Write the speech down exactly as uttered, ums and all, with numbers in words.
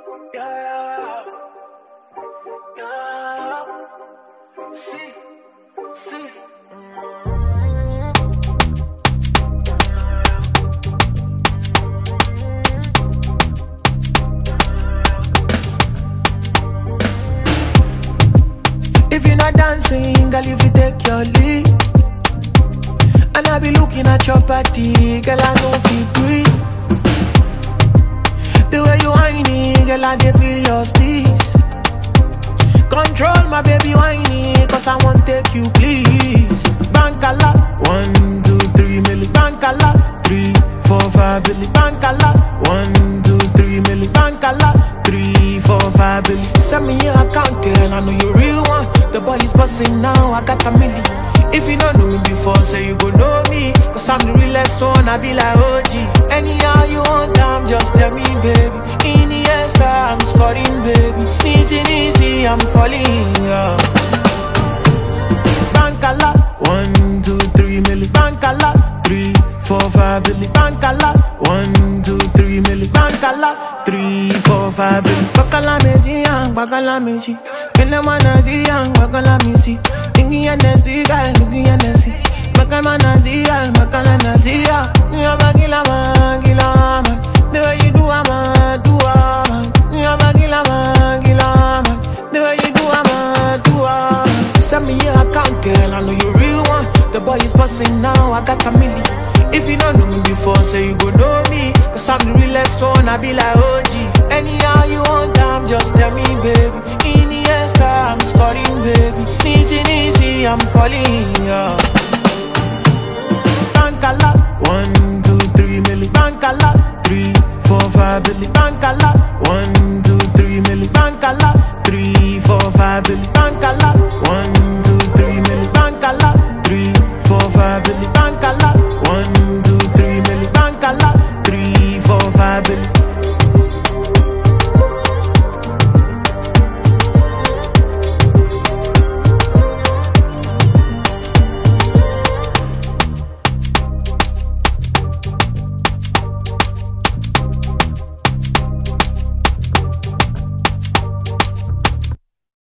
Yeah, yeah. See, see. If you're not dancing, girl, if you take your lead, and I be looking at your body, girl, I know if you breathe. The way you whiny, girl, I dey feel your steez. Control my baby whiny, cause I won't take you, please. Bank a lot, one, two, three, milli. Bank a lot, three, four, five, billy. Bank a lot, one, two, three, milli. Bank a lot, three, four, five, billy. Send me your account, girl, I know you real one. The body's busting now, I got a million. If you don't know me before, say you gon' know me, cause I'm the realest one, I be like O G. Anyhow you want, I'm just tell me, baby. Iniesta, I'm scoring, baby. Easy, easy, I'm falling, yeah. Bank a lot, one, two, three, milli. Bank a lot, three, four, five, billy. Bank a lot, one, two, three, milli. Bank a lot, three, four, five, billy. Bakala meji, yang, bakala meji. Kena mana si, yang, bakala meji. Thinking and see, girl, looking and see. Bakala nazi, girl, bakala nazi, yeah. Ya bakila man, gila man. The way you do a man, do a man. Ya bakila man, gila man. The way you do a man, do a man. Send me your account, girl, I know you real one. The boy is busting now, I got a million. If you don't know me before, say you gon' know me, cause I'm the realest one, I be like O G. Anyhow you want, I'm just tell me, baby. Iniesta, I'm scoring, baby. Easy, easy, I'm falling, yeah. Bank a lot, one, two, three, milli. Bank a lot, three, four, five, billy. Bank a lot,